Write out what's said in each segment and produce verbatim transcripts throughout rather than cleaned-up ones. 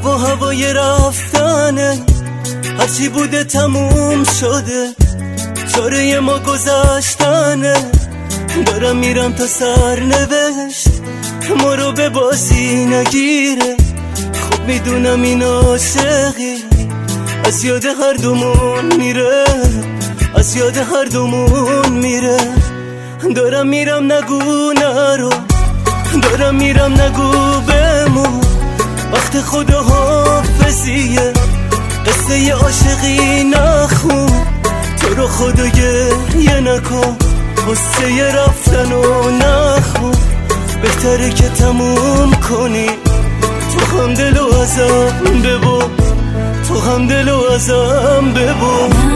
هوا هوای رفتنه، هرچی بوده تموم شده، چاره ما گذشتنه. دارم میرم تا سرنوشت ما رو به بازی نگیره. خب میدونم این عاشقی از یاد هر دومون میره، از یاد هر دومون میره. دارم میرم نگو نرو، دارم میرم نگو بمون، وقت خدا حافظیه، قصه عاشقی نخون. تو رو خدا گریه نکن، قصه رفتن و نخون. بهتره که تموم کنی، تو هم دلو ازم ببر، تو هم دلو ازم ببر.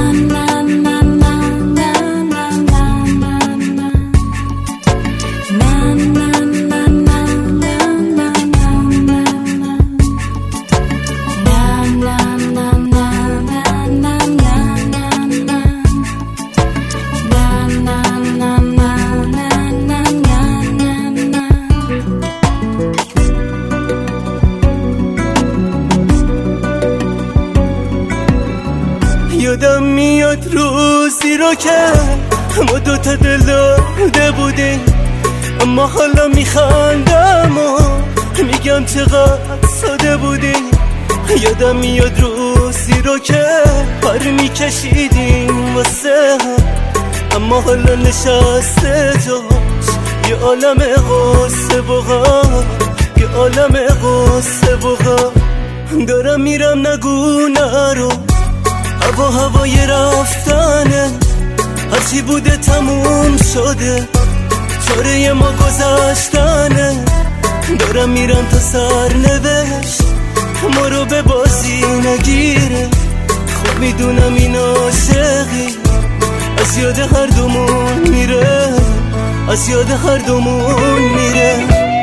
یادم میاد روزی رو که ما دوتا دل داده بودیم، اما حالا میخندم و میگم چقدر ساده بودیم. یادم میاد روزی رو که پر میکشیدیم واسه هم، اما حالا نشسته جاش یه عالم غصه و غم، یه عالم غصه و غم. دارم میرم نگو نرو، هوا هوای رفتنه، هرچی بوده تموم شده، چاره ما گذشتنه. دارم میرم تا سرنوشت ما رو به بازی نگیره. خب میدونم این عاشقی از یاد هر دومون میره، از یاد هر دومون میره.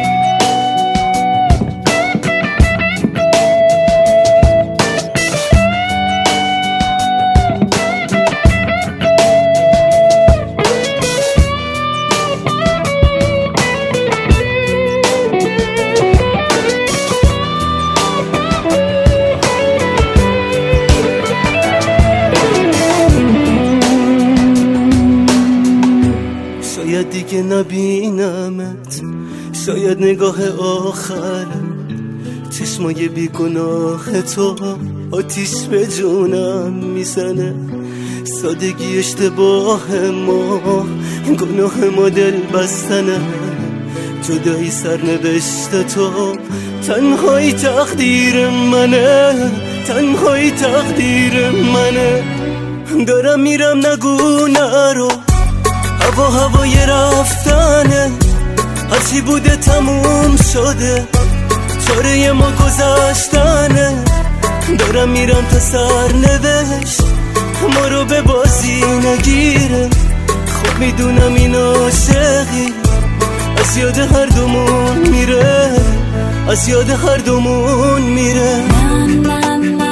شاید دیگه نبینمت، شاید نگاه آخرم، چشمای بیگناه تو آتیش به جونم میزنه. سادگی اشتباه ما، گناه ما دل بستنه. جدایی سرنوشت تو، تنهایی تقدیر منه، تنهایی تقدیر منه. دارم میرم نگو نرو، هوا هوای رفتنه، هرچی بوده تموم شده، چاره ما گذشتنه. دارم میرم تا سرنوشت ما رو به بازی نگیره. خب میدونم این عاشقی از یاد هر دومون میره، از یاد هر دومون میره.